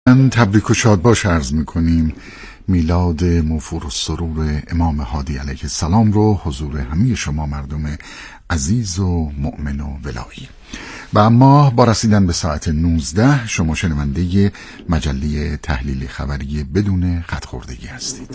تبریک و شادباش عرض میکنیم. میلاد موفور السرور امام هادی علیه السلام رو حضور همه شما مردم عزیز و مؤمن و ولایی. و اما با رسیدن به ساعت 19 شما شنونده مجله تحلیل خبری بدون خط خوردگی هستید.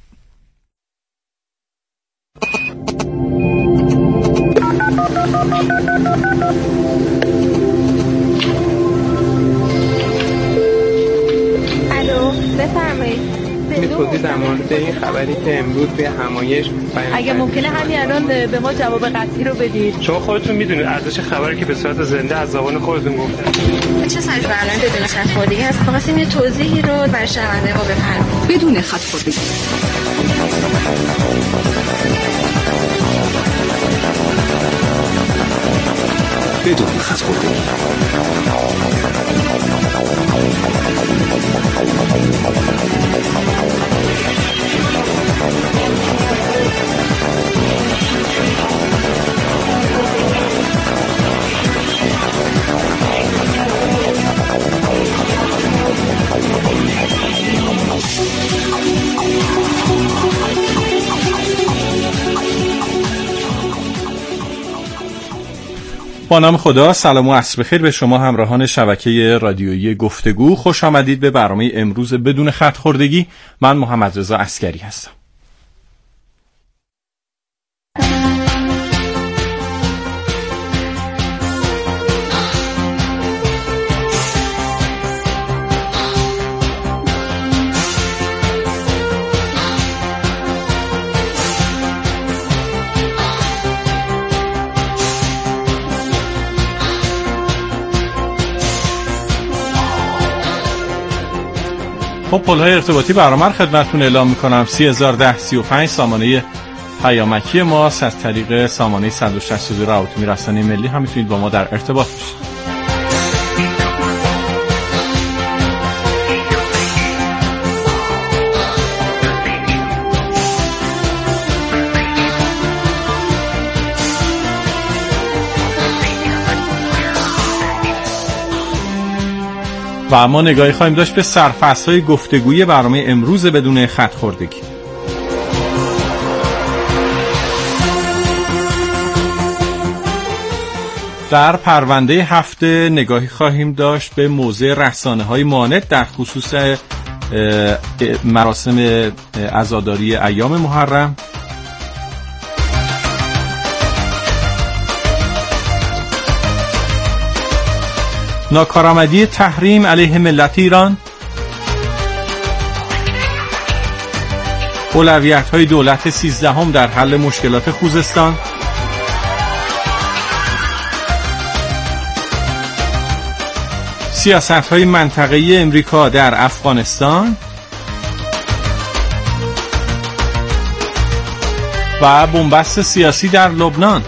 بفرمایید. توضیح در مورد این خبری که امروز به همایش اگه ممکنه همین الان به ما جواب قطعی رو بدید. شما خودتون میدونید ارزش خبری که به صورت زنده از زبان خودتون گفتن چه سری برنامه بدون خط خوردگی هست؟ خواستیم یه توضیحی رو برای شنونده ما بفرمایید. بدون خط خوردگی. بدون خط خوردگی. با نام خدا، سلام و عصر بخیر به شما همراهان شبکه رادیویی گفتگو. خوش آمدید به برنامه امروز بدون خط خوردگی. من محمد رضا عسکری هستم. خب پل‌های ارتباطی برنامه خدمتتون اعلام می‌کنم. 301035 سامانه پیامکی ماست. از طریق سامانه 162 روابط رسانه‌ای ملی هم میتونید با ما در ارتباط باشید. و اما نگاهی خواهیم داشت به سرفصل‌های گفتگویی برنامه امروز بدون خط خوردگی. در پرونده هفته نگاهی خواهیم داشت به موضع رسانه‌های مانع در خصوص مراسم عزاداری ایام محرم. ناکارآمدی تحریم علیه ملت ایران، اولویت‌های دولت 13 در حل مشکلات خوزستان، سیاست‌های منطقه‌ای امریکا در افغانستان و بنبست سیاسی در لبنان.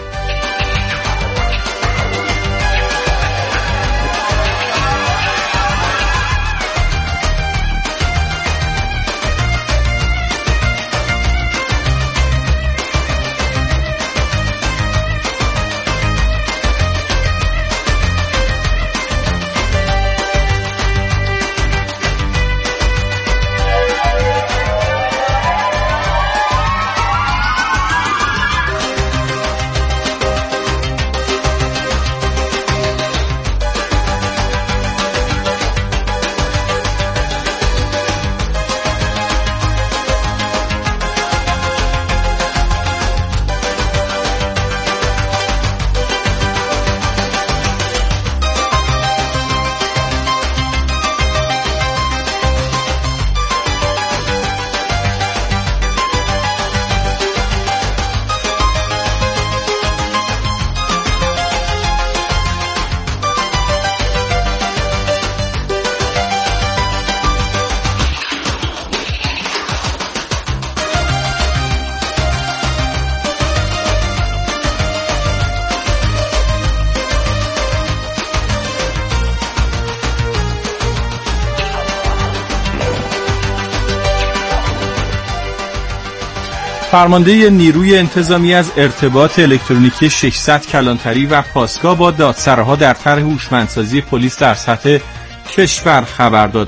فرمانده نیروی انتظامی از ارتباط الکترونیکی 600 کلانتری و پاسگاه با دادسراها در طرح هوشمندسازی پلیس در سطح کشور خبر داد.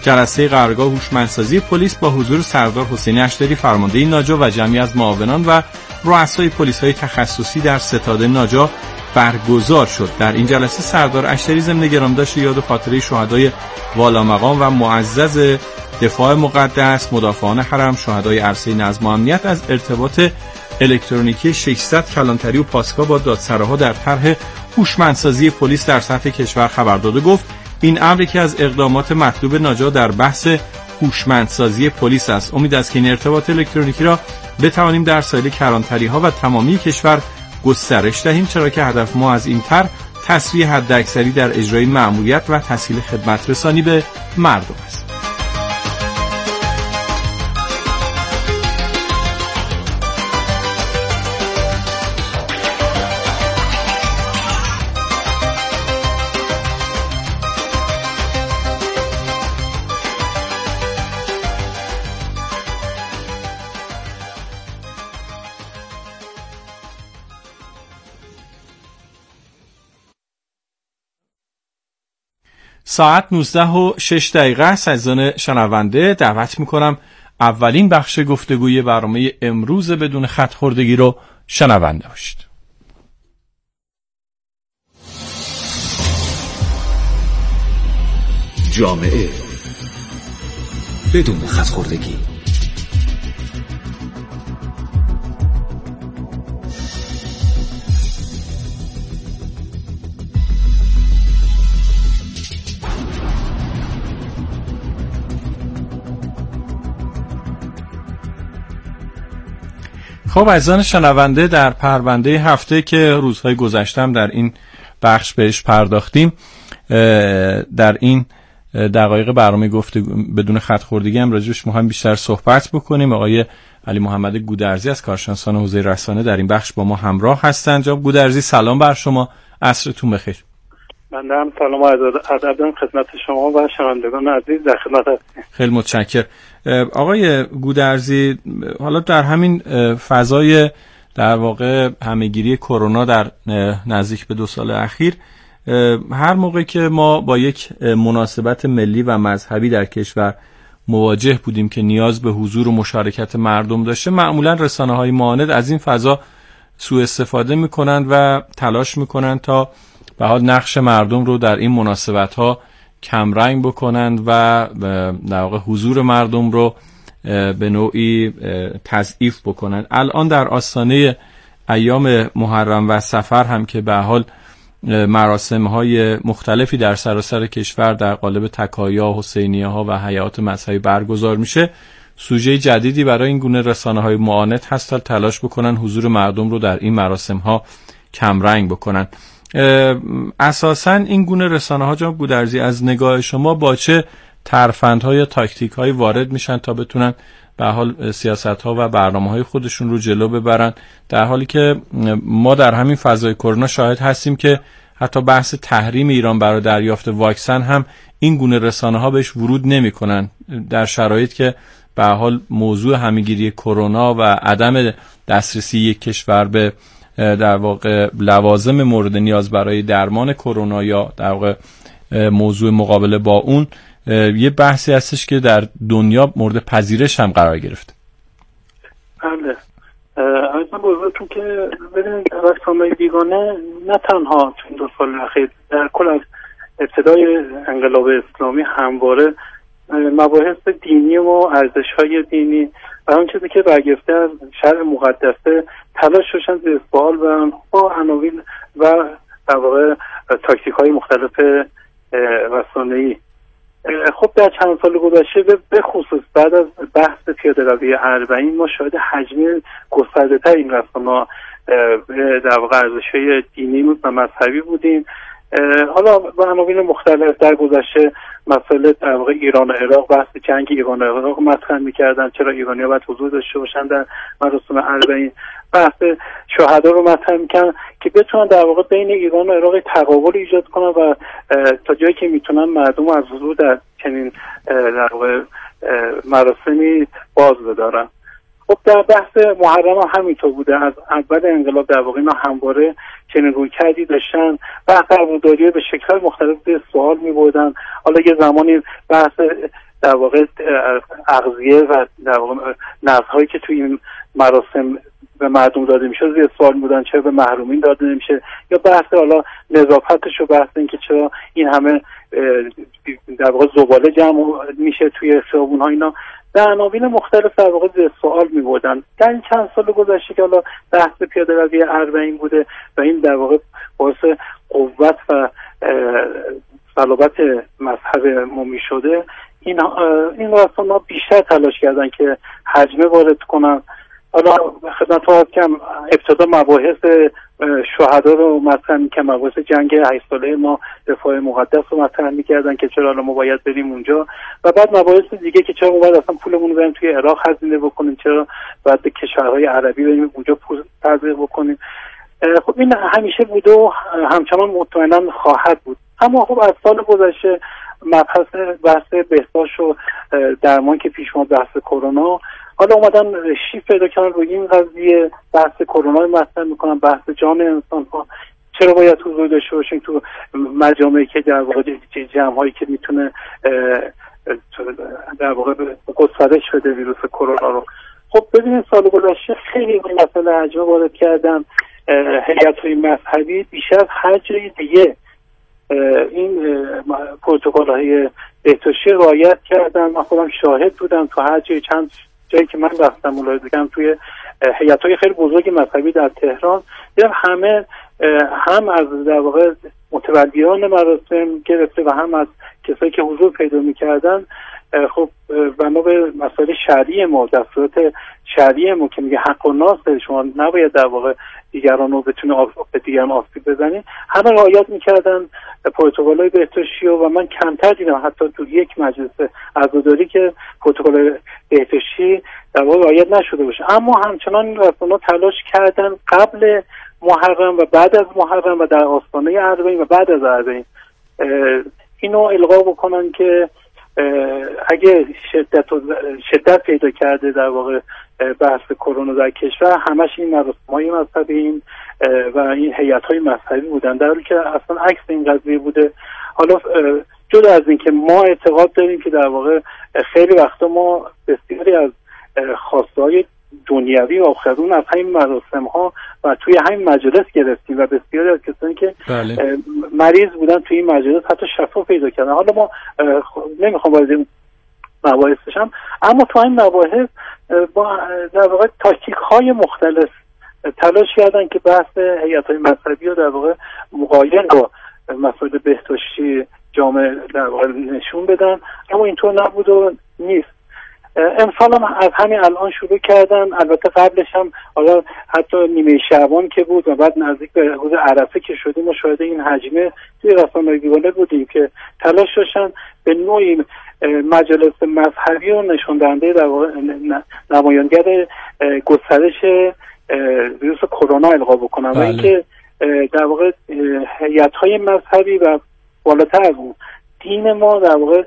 جلسه قرارگاه هوشمندسازی پلیس با حضور سردار حسینی اشتری فرمانده ناجا و جمعی از معاونان و رؤسای پلیس‌های تخصصی در ستاد ناجا برگزار شد. در این جلسه سردار اشتری ضمن گرامیداشت یاد و خاطره شهدای والامقام و معزز دفاع مقدس، مدافعان حرم، شهدای عرصه نظم و امنیت از ارتباط الکترونیکی 600 کلانتری و پاسگاه با دادسراها در طرح هوشمندسازی پلیس در سطح کشور خبر داد و گفت این امر یکی از اقدامات مطلوب ناجا در بحث هوشمندسازی پلیس است. امید است که این ارتباط الکترونیکی را بتوانیم در سایر کلانتری‌ها و تمامی کشور گسترش دهیم، چرا که هدف ما از این طرح تسریع حداکثری در اجرای مأموریت و تسهیل خدمت رسانی به مردم است. ساعت 19:06 است. عزیزان شنونده دعوت میکنم اولین بخش گفتگوی برنامه امروز بدون خط خوردگی رو شنونده باشید. جامعه بدون خط خوردگی. خب عزیزان شنونده، در پرونده هفته که روزهای گذشتم در این بخش بهش پرداختیم، در این دقایق برنامه گفته بدون خط خوردگی هم راجعش مهم بیشتر صحبت بکنیم. آقای علی محمد گودرزی از کارشناسان حوزه رسانه در این بخش با ما همراه هستند. جناب گودرزی سلام بر شما، عصرتون بخیر. من هم سلام و ادب خدمت شما و شنوندگان عزیز در خدمت هستم. خیلی متشکرم. آقای گودرزی، حالا در همین فضای در واقع همهگیری کرونا در نزدیک به 2 سال اخیر، هر موقع که ما با یک مناسبت ملی و مذهبی در کشور مواجه بودیم که نیاز به حضور و مشارکت مردم داشته، معمولا رسانه‌های معاند از این فضا سوء استفاده میکنند و تلاش میکنند تا به حال نقش مردم رو در این مناسبت‌ها کمرنگ بکنند و در واقع حضور مردم رو به نوعی تضعیف بکنند. الان در آستانه ایام محرم و صفر هم که به حال مراسم‌های مختلفی در سراسر کشور در قالب تکایا، حسینیه‌ها و حیات مذهبی برگزار میشه، سوژه جدیدی برای این گونه رسانه‌های معاند هست تا تلاش بکنن حضور مردم رو در این مراسم‌ها کمرنگ بکنن. اساساً این گونه رسانه‌ها جناب گودرزی از نگاه شما با چه ترفندها یا تاکتیک‌هایی وارد میشن تا بتونن به حال سیاست‌ها و برنامه‌های خودشون رو جلو ببرن، در حالی که ما در همین فضای کرونا شاهد هستیم که حتی بحث تحریم ایران برای دریافت واکسن هم این گونه رسانه‌ها بهش ورود نمی‌کنن، در شرایط که به حال موضوع همه‌گیری کرونا و عدم دسترسی یک کشور به در واقع لوازم مورد نیاز برای درمان کرونا یا در واقع موضوع مقابله با اون یه بحثی هستش که در دنیا مورد پذیرش هم قرار گرفته. بله، عرضم بزرگتون که ببینید رسانه‌های بیگانه نه تنها تو این 2 سال اخیر، در کل از ابتدای انقلاب اسلامی همواره مباحث دینی و ارزش‌های دینی و اون چیزی که برگرفته از شرع مقدسه تلاش داشتن زیر سوال برن با عناوین و در واقع تاکتیک‌های مختلف رسانه‌ای. خب در چند سال گذشته به خصوص بعد از بحث پیاده‌روی اربعین ما شاهد حجم گسترده‌تر این رسانه‌ها در واقع ارزش‌های دینی و مذهبی بودیم. حالا با عناوین مختلف در گذشته مسئله در واقع ایران و عراق، بحث جنگ ایران و عراق مطرح می‌کردن، چرا ایرانی‌ها باید حضور داشته باشن در مراسم اربعین، بحث شهدا رو مطرح می‌کردن که بتونن در واقع بین ایران و عراق تقابل ایجاد کنن و تا جایی که میتونن مردم از حضور در چنین در واقع مراسمی باز بدارن. خب در بحث محرم هم همینطور بوده، از اول انقلاب در واقع اینا همواره چنین رویکردی داشتن و قراردادی به شکل مختلف به سوال می‌بردن. حالا یه زمانی بحث در واقع اغذیه و در واقع نقدهایی که توی این مراسم به مردم داده میشه زیر سوال بودن، چرا به محرومین داده نمیشه، یا بحث حالا نظافتش و بحث این که چرا این همه در واقع زباله جمع میشه توی خیابون‌ها، اینا در عناوین مختلف در واقع زیر سوال می‌بردن. در این چند سال گذشته که حالا بحث پیاده‌روی اربعین بوده و این در واقع باعث قوت و صلابت مذهب مومی شده، این رسانه‌ها بیشتر تلاش کردن که حجمه وارد کنن. حالا خدمت عرض کنم ابتدا مباحث شهدا رو مطرح می‌کردن، مباحث جنگ 8 ساله ما، دفاع مقدس رو مطرح می‌کردن که چرا ما باید بریم اونجا، و بعد مباحث دیگه که چرا ما باید اصلا پولمون رو بریم توی عراق هزینه بکنیم، چرا باید به کشورهای عربی بریم اونجا پول تزریق بکنیم. خب این همیشه بوده و همچنان مطمئنا خواهد بود. اما خب از سال گذشته مبحث بحث بهداشت و درمان که پیش اومد، بحث کرونا، حالا اومدن شیف پیدا کردن روی این قضیه، بحث کرونا رو مطرح میکنن، بحث جان انسان ها، چرا باید حضور داشته باشیم تو مجامعی که در واقع جمع‌هایی که میتونه در واقع گسترش بده ویروس کرونا رو. خب ببینید سال گذشته خیلی این مسئله حجمه وارد کردن، هیئت‌های مذهبی بیش از هر جای دیگه این پروتکل‌های بهداشتی رعایت کردن. من خودم شاهد بودم تو هر جای، چند جایی که من رفتم ملاحظه کردم توی هیئت‌های خیلی بزرگ مذهبی در تهران، دیدم همه هم از در واقع متولیان مراسم گرفته و هم از کسایی که حضور پیدا می‌کردن، خب بنا به مسائل شرعی ما، دستورات شرعی ما که میگه حق الناس، شما نباید در واقع دیگران رو بتونه به دیگران آسیب بزنید، همه رعایت میکردن پروتکل‌های بهداشتی و من کمتر دیدم حتی تو یک مجلس عزاداری که پروتکل بهداشتی در واقع رعایت نشده باشه. اما همچنان رسانه‌ها تلاش کردن قبل محرم و بعد از محرم و در آستانه اربعین و بعد از اربعین اینو القا بکنن که اگه شدت پیدا کرده در واقع بحث کرونا در کشور، همش این مراسم‌های مذهبی و این هیئت‌های مذهبی بودن، در حالی که اصلا عکس این قضیه بوده. حالا جدا از این که ما اعتقاد داریم که در واقع خیلی وقتا ما بسیاری از خواسته‌های دنیوی و آخرون از همین مراسم‌ها و توی همین مجلس گرفتیم و بسیاری از کسانی که مریض بودن توی این مجلس حتی شفا پیدا کردن. حالا ما نمیخوام وارد این مباحث بشم، اما تو این مباحث با در واقع تاکتیک‌های مختلف تلاش کردن که بحث هیئت‌های مذهبی رو در واقع مقایر با مسائل بهداشتی جامعه در واقع نشون بدن، اما اینطور نبود و نیست. امسال هم از همین الان شروع کردن، البته قبلش هم حالا حتی نیمه شعبان که بود و بعد نزدیک به روز عرفه که شدیم مشاهده این حجمه توی رسانه‌های دیوانه بودیم که تلاش داشتن به نوعی مجالس مذهبی و نشون دهنده در واقع نمایانگر گسترش ویروس کرونا القا بکنن و اینکه در واقع هیئت‌های مذهبی و بالاتر از اون دین ما در واقع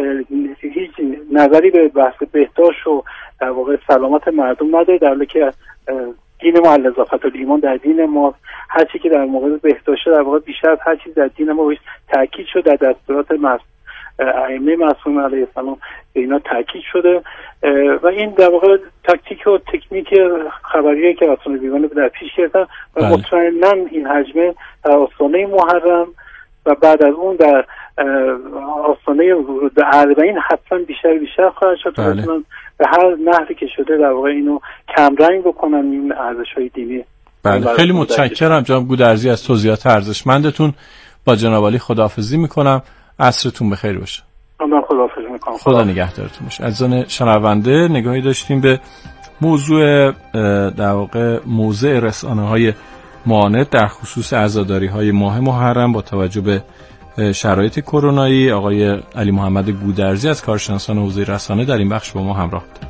هیچ نظری به بحث بهداشت و در واقع سلامت مردم نداره، در حالی که دین ما الاضافة الایمان در دین ما هر چیزی که در مورد بهداشت در واقع بیشتر از هر چیز در دین ما روش تاکید شده، در دستورات ائمه معصومه علیه السلام به اینا تاکید شده و این در واقع تاکتیک و تکنیک خبریه که رسانه‌های بیگانه در پیش گرفتن و مطمئناً این حجمه در آستانه محرم و بعد از اون در آستانه ورود به اربعین حتما بیشتر خواهد شد تا به هر نحوی که شده در واقع اینو کمرنگ بکنن این ارزش‌های دینی. بله خیلی متشکرم جناب گودرزی از توضیحات ارزشمندتون. با جناب عالی خداحافظی میکنم، عصرتون بخیر باشه. من خداحافظی میکنم. خدا نگهدارتون باشه. عزیزان شنونده نگاهی داشتیم به موضوع در واقع موضع رسانه‌های معاند در خصوص عزاداری‌های ماه محرم با توجه به شرایط کرونایی. آقای علی محمد گودرزی از کارشناسان حوزه رسانه در این بخش با ما همراه بود.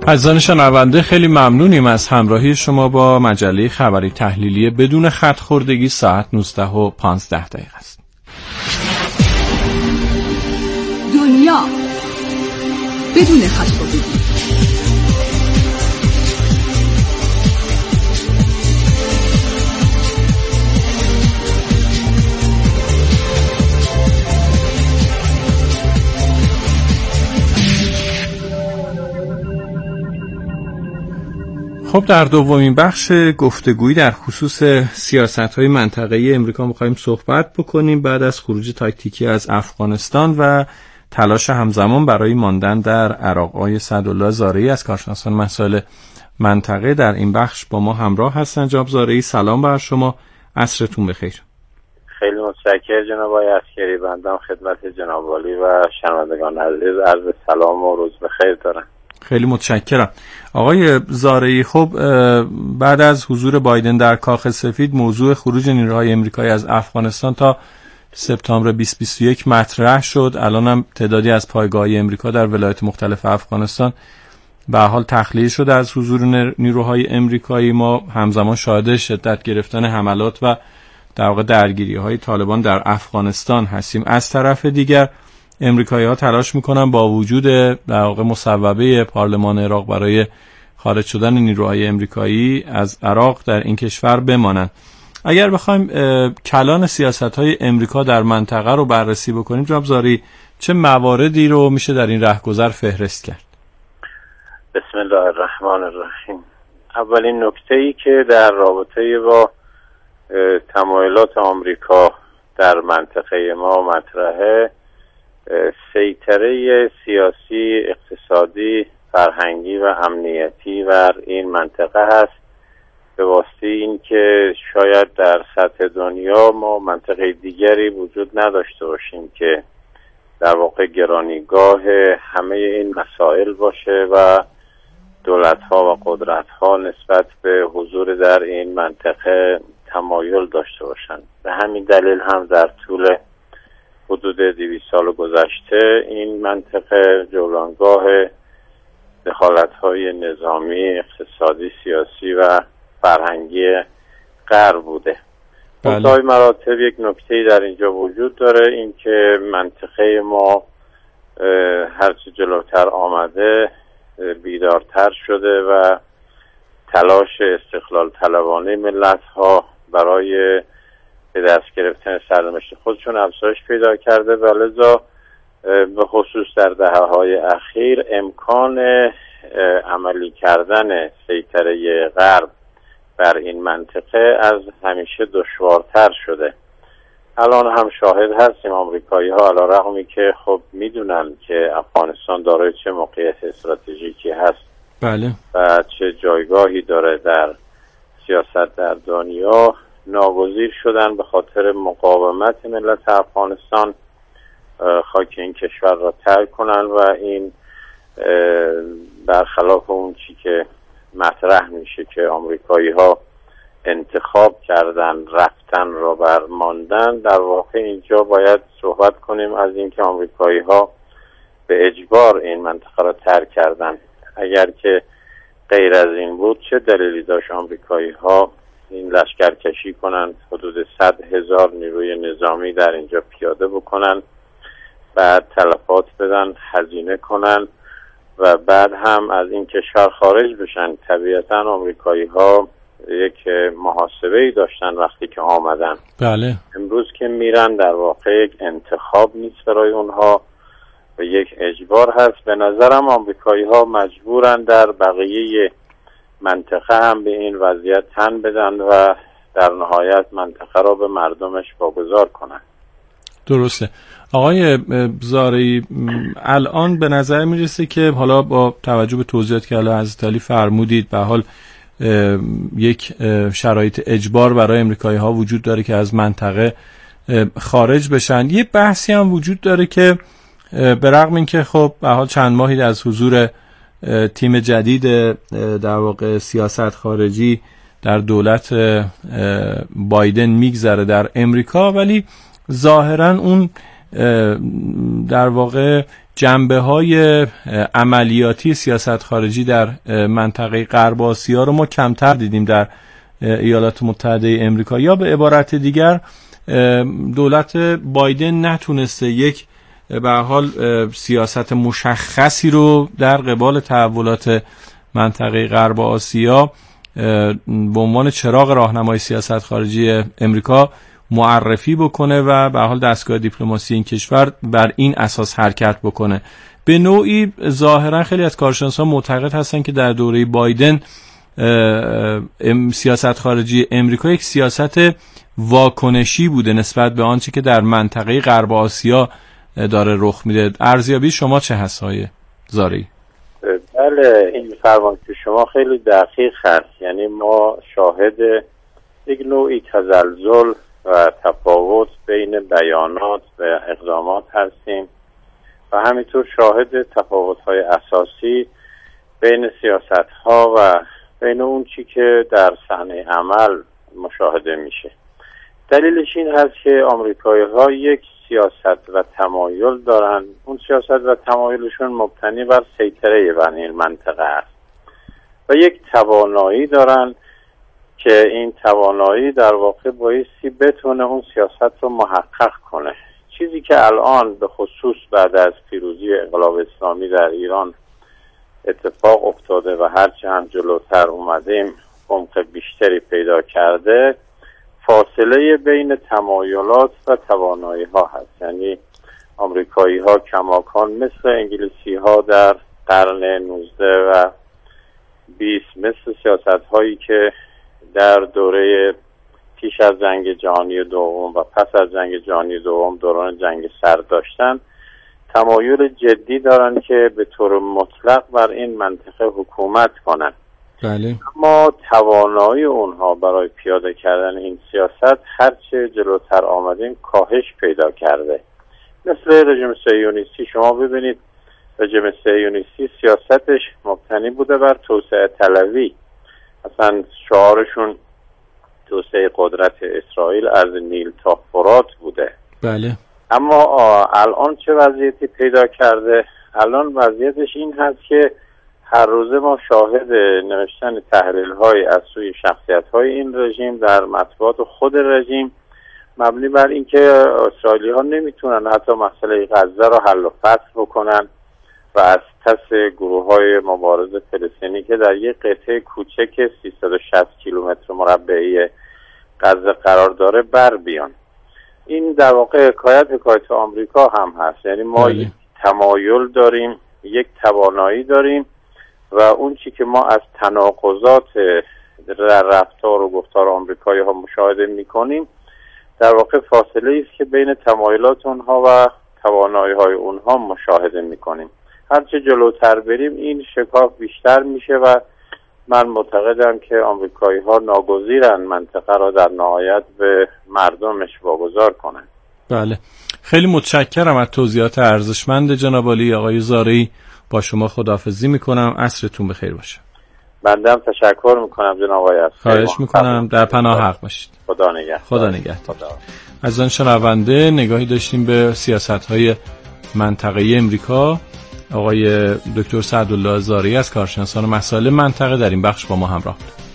عزیزان شنونده، خیلی ممنونیم از همراهی شما با مجله خبری تحلیلی بدون خط خوردگی. ساعت 19:15 است. دنیا بدون خط خوردگی. خب در دومین بخش گفتگویی در خصوص سیاست‌های منطقه‌ای امریکا می‌خوایم صحبت بکنیم بعد از خروج تاکتیکی از افغانستان و تلاش همزمان برای ماندن در عراق. آقای سعدالله زارعی از کارشناسان مسائل منطقه در این بخش با ما همراه هستند. جناب زارعی سلام بر شما، عصرتون بخیر. خیلی متشکرم جناب آقای عسکری. بنده خدمت جناب عالی و شنوندگان عزیز عرض سلام و روز بخیر دارم. خیلی متشکرم. آقای زارعی، خب بعد از حضور بایدن در کاخ سفید موضوع خروج نیروهای امریکایی از افغانستان تا سپتامبر 2021 مطرح شد. الان هم تعدادی از پایگاه‌های امریکا در ولایات مختلف افغانستان به حال تخلیه شده از حضور نیروهای امریکایی. ما همزمان شاهد شدت گرفتن حملات و در واقع درگیری‌های طالبان در افغانستان هستیم. از طرف دیگر امریکایی‌ها تلاش می‌کنن با وجود در واقع مصوبه پارلمان عراق برای خارج شدن نیروهای امریکایی از عراق در این کشور بمانند. اگر بخوایم کلان سیاست‌های امریکا در منطقه رو بررسی بکنیم جناب زارعی، چه مواردی رو میشه در این رهگذر فهرست کرد؟ بسم الله الرحمن الرحیم. اولین نکته‌ای که در رابطه با تمایلات آمریکا در منطقه ما مطرحه، سیطره سیاسی، اقتصادی، فرهنگی و امنیتی بر این منطقه هست، به واسطه این که شاید در سطح دنیا ما منطقه دیگری وجود نداشته باشیم که در واقع گرانیگاه همه این مسائل باشه و دولت‌ها و قدرت‌ها نسبت به حضور در این منطقه تمایل داشته باشند. به همین دلیل هم در طول حدود 200 سال گذشته این منطقه جولانگاه دخالت‌های نظامی، اقتصادی، سیاسی و فرهنگی غرب بوده. به مراتب یک نکته‌ای در اینجا وجود داره، این که منطقه ما هرچی جلوتر آمده بیدارتر شده و تلاش استقلال طلبانه ملت‌ها برای به دست گرفتن سرنوشت خودشون افزایش پیدا کرده و لذا به خصوص در دهه‌های اخیر امکان عملی کردن سیطره غرب بر این منطقه از همیشه دشوارتر شده. الان هم شاهد هستیم آمریکایی‌ها علی‌رغمی که خب میدونن که افغانستان دارای چه موقعیت استراتژیکی هست بله و چه جایگاهی داره در سیاست در دنیا، ناگزیر شدن به خاطر مقاومت ملت افغانستان خاک این کشور را ترک کنن و این برخلاف اون چی که مطرح میشه که آمریکایی‌ها انتخاب کردن رفتن را بر ماندن، در واقع اینجا باید صحبت کنیم از اینکه آمریکایی‌ها به اجبار این منطقه را ترک کردن. اگر که غیر از این بود چه دلیلی داشت آمریکایی‌ها این لشکرکشی کنند، حدود 100,000 نیروی نظامی در اینجا پیاده بکنن، بعد تلفات بدن، هزینه کنن و بعد هم از این کشور خارج بشن؟ طبیعتا آمریکایی‌ها یک محاسبه‌ای داشتن وقتی که آمدن. بله. امروز که میرن در واقع یک انتخاب نیست برای اونها و یک اجبار هست. به نظرم آمریکایی‌ها مجبورن در بقیه منطقه هم به این وضعیت تن بدن و در نهایت منطقه را به مردمش واگذار کنن. درسته. آقای زارعی، الان به نظر میرسه که حالا با توجه به توضیحاتی که حالا حضرت علی فرمودید به حال یک شرایط اجبار برای امریکایی ها وجود داره که از منطقه خارج بشن. یه بحثی هم وجود داره که به رغم این که خب به حال چند ماهی از حضور تیم جدید در واقع سیاست خارجی در دولت بایدن میگذره در امریکا، ولی ظاهرا اون در واقع جنبه‌های عملیاتی سیاست خارجی در منطقه غرب آسیا رو ما کمتر دیدیم در ایالات متحده آمریکا، یا به عبارت دیگر دولت بایدن نتونسته یک به هر حال سیاست مشخصی رو در قبال تحولات منطقه غرب آسیا به عنوان چراغ راهنمای سیاست خارجی امریکا معرفی بکنه و به هر حال دستگاه دیپلماسی این کشور بر این اساس حرکت بکنه. به نوعی ظاهرا خیلی از کارشناسان معتقد هستن که در دوره بایدن سیاست خارجی امریکا یک سیاست واکنشی بوده نسبت به آنچه که در منطقه غرب آسیا داره رخ میده. ارزیابی شما چه هست های زاری؟ بله، این فرمان که شما خیلی دقیق هست. یعنی ما شاهد یک نوعی تزلزل و تفاوت بین بیانات و اقدامات هستیم و همینطور شاهد تفاوت‌های اساسی بین سیاست‌ها و بین اون چی که در صحنه عمل مشاهده میشه. دلیلش این هست که آمریکایی‌ها یک سیاست و تمایل دارن. اون سیاست و تمایلشون مبتنی بر سیطره بر این منطقه است و یک توانایی دارن که این توانایی در واقع بایستی بتونه اون سیاست رو محقق کنه. چیزی که الان به خصوص بعد از پیروزی انقلاب اسلامی در ایران اتفاق افتاده و هرچه هم جلوتر اومدیم عمق بیشتری پیدا کرده، فاصله بین تمایلات و توانایی ها هست. یعنی آمریکایی ها کماکان مثل انگلیسی ها در قرن 19 و 20 مثل سیاست هایی که در دوره پیش از جنگ جهانی دوم و پس از جنگ جهانی دوم دوران جنگ سرد داشتن، تمایل جدی دارن که به طور مطلق بر این منطقه حکومت کنن. بله. اما توانایی اونها برای پیاده کردن این سیاست هرچه جلوتر آمدیم کاهش پیدا کرده. مثل رژیم صهیونیستی، شما ببینید رژیم صهیونیستی سیاستش مبتنی بوده بر توسعه طلبی. اصلا شعارشون توسعه قدرت اسرائیل از نیل تا فرات بوده. بله. اما الان چه وضعیتی پیدا کرده؟ الان وضعیتش این هست که هر روزه ما شاهد نوشتن تحلیل‌های از سوی شخصیت‌های این رژیم در مطبوعات خود رژیم مبنی بر اینکه اسرائیلی‌ها نمیتونن حتی مسئله غزه را حل و فصل بکنن و از پس گروه‌های مبارز فلسطینی که در یک قطعه کوچک 360 کیلومتر مربعی غزه قرار داره بر بیان. این در واقع حکایت آمریکا هم هست. یعنی ما یک تمایل داریم، یک توانایی داریم و اون چی که ما از تناقضات رفتار و گفتار آمریکایی ها مشاهده میکنیم در واقع فاصله است که بین تمایلات اونها و توانایی های اونها مشاهده میکنیم. هرچه جلوتر بریم این شکاف بیشتر میشه و من معتقدم که آمریکایی ها ناگزیرن منطقه را در نهایت به مردمش واگذار کنن. بله، خیلی متشکرم از توضیحات ارزشمند جناب عالی آقای زارعی. با شما خداحافظی میکنم. عصرتون بخیر باشه. بنده هم تشکر میکنم جناب آقای عصر. خواهش میکنم. در پناه حق باشید. خدا نگهدار. خدا نگهدار. از آن شنونده نگاهی داشتیم به سیاست‌های منطقه امریکا. آقای دکتر سعدالله زارعی از کارشناسان مسائل منطقه در این بخش با ما همراه بود.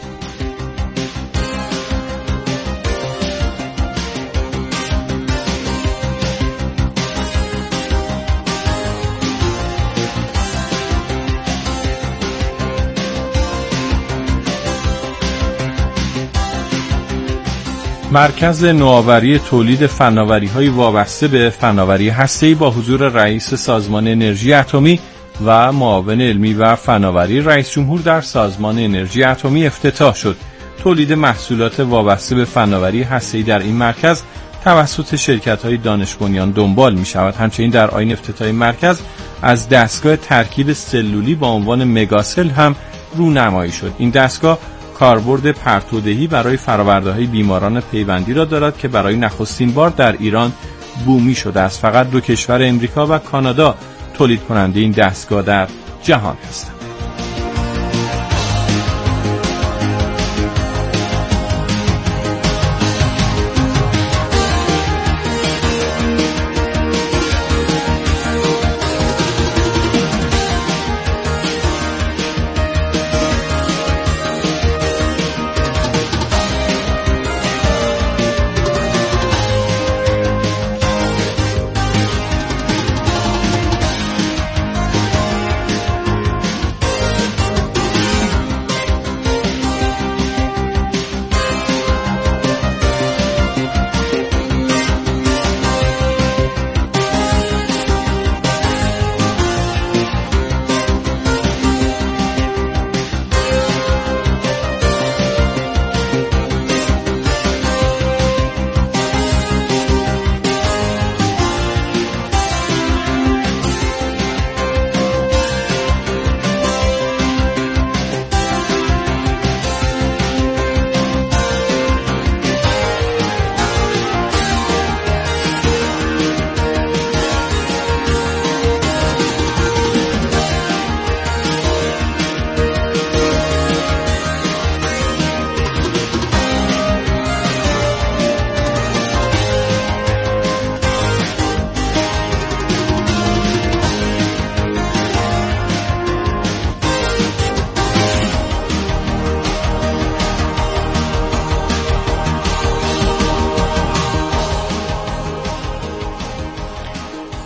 مرکز نوآوری تولید فناوری‌های وابسته به فناوری هسته‌ای با حضور رئیس سازمان انرژی اتمی و معاون علمی و فناوری رئیس جمهور در سازمان انرژی اتمی افتتاح شد. تولید محصولات وابسته به فناوری هسته‌ای در این مرکز توسط شرکت‌های دانش بنیان دنبال می‌شود. همچنین در آیین افتتاحی مرکز از دستگاه ترکیب سلولی با عنوان مگاسل هم رونمایی شد. این دستگاه کاربرد پرتودهی برای فرآورده‌های بیماران پیوندی را دارد که برای نخستین بار در ایران بومی شده است. فقط دو کشور امریکا و کانادا تولید کننده این دستگاه در جهان هستند.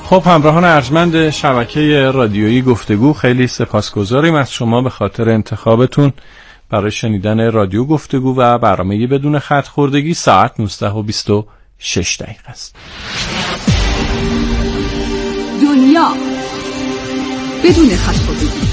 خب همراهان ارجمند شبکه رادیویی گفتگو، خیلی سپاسگزاریم از شما به خاطر انتخابتون برای شنیدن رادیو گفتگو و برنامه بدون خط خوردگی. ساعت 19:26 است. دنیا بدون خط خوردگی.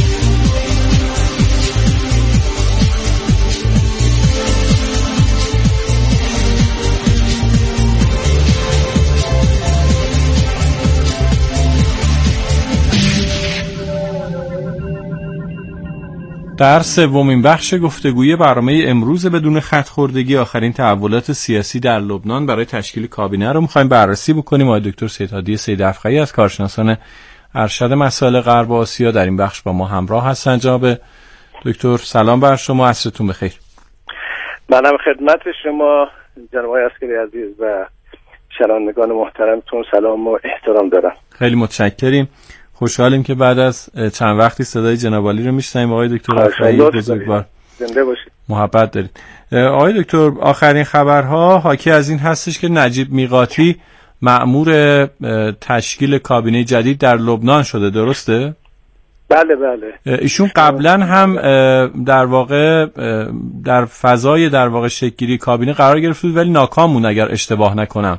در سومین بخش گفتگوی برنامه امروز بدون خط خوردگی، آخرین تحولات سیاسی در لبنان برای تشکیل کابینه رو می‌خوایم بررسی بکنیم. آقای دکتر سیدهادی سیدافخمی از کارشناسان ارشد مسائل غرب آسیا در این بخش با ما همراه هستند. جناب دکتر سلام بر شما، عصرتون بخیر. منم خدمت شما جناب آقای عسکری عزیز و شنوندگان محترمتون سلام و احترام دارم. خیلی متشکریم. خوشحالیم که بعد از چند وقتی صدای جناب عالی رو میشنویم. آقای دکتر افخمی بزرگوار، زنده باشید. محبت دارید. آقای دکتر، آخرین خبرها حاکی از این هستش که نجیب میقاتی مأمور تشکیل کابینه جدید در لبنان شده، درسته؟ بله بله. ایشون قبلا هم در واقع در فضای در واقع شکل‌گیری کابینه قرار گرفت بود ولی ناکام بود اگر اشتباه نکنم.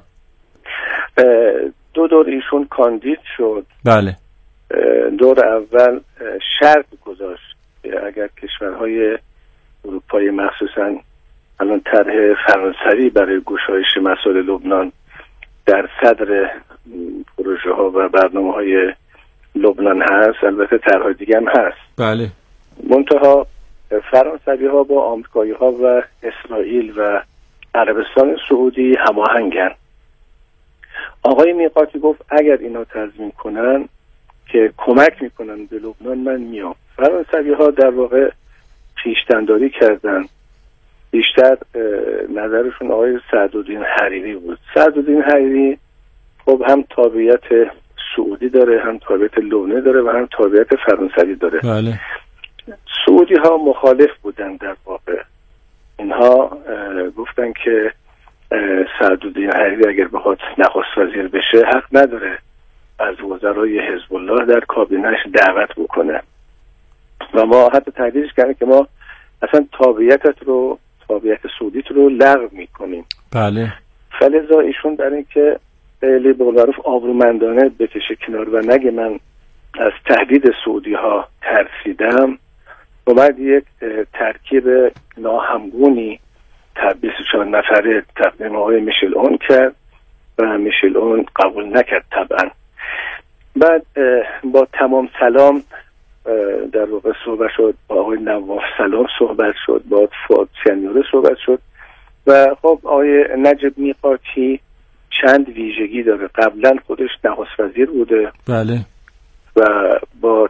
دو دور ایشون کاندید شد. بله. دور اول شرط گذاشت اگر کشورهای اروپایی مخصوصا الان طرح فرانسوی برای گشایش مسائل لبنان در صدر پروژه ها و برنامه های لبنان هست، البته طرح‌های دیگه هم هست. بله. منتها فرانسوی ها با آمریکایی ها و اسرائیل و عربستان سعودی هماهنگن. آقای میقاتی گفت اگر اینا تضمین کنن که کمک میکنن به لبنان من میام. فرانسوی ها در واقع پیشتنداری کردن، بیشتر نظرشون آقای سعدالدین حریری بود. سعدالدین حریری خب هم تابعیت سعودی داره، هم تابعیت لبنانی داره و هم تابعیت فرانسوی داره. بله. سعودی ها مخالف بودن در واقع. اینها گفتن که سعدالدین حریری اگر بخواد نخست وزیر بشه حق نداره از وزرای حزب الله در کابینه‌اش دعوت بکنه و ما حتی تهدیدش کردیم که ما اصلا تابعیت سعودیت رو لغو میکنیم. بله. فلذا ایشون برای اینکه خیلی به قول معروف آبرومندانه بکشه کنار و نگه من از تهدید سعودی ها ترسیدم، اومد یک ترکیب ناهمگونی 24 نفره تقدیم آقای میشل اون کرد و میشل اون قبول نکرد طبعا. بعد با تمام سلام در واقع صحبت شد، با آقای نواف سلام صحبت شد، با فؤاد سینیوره صحبت شد و خب آقای نجیب میقاتی چند ویژگی داره. قبلا خودش نخست وزیر بوده. بله. و با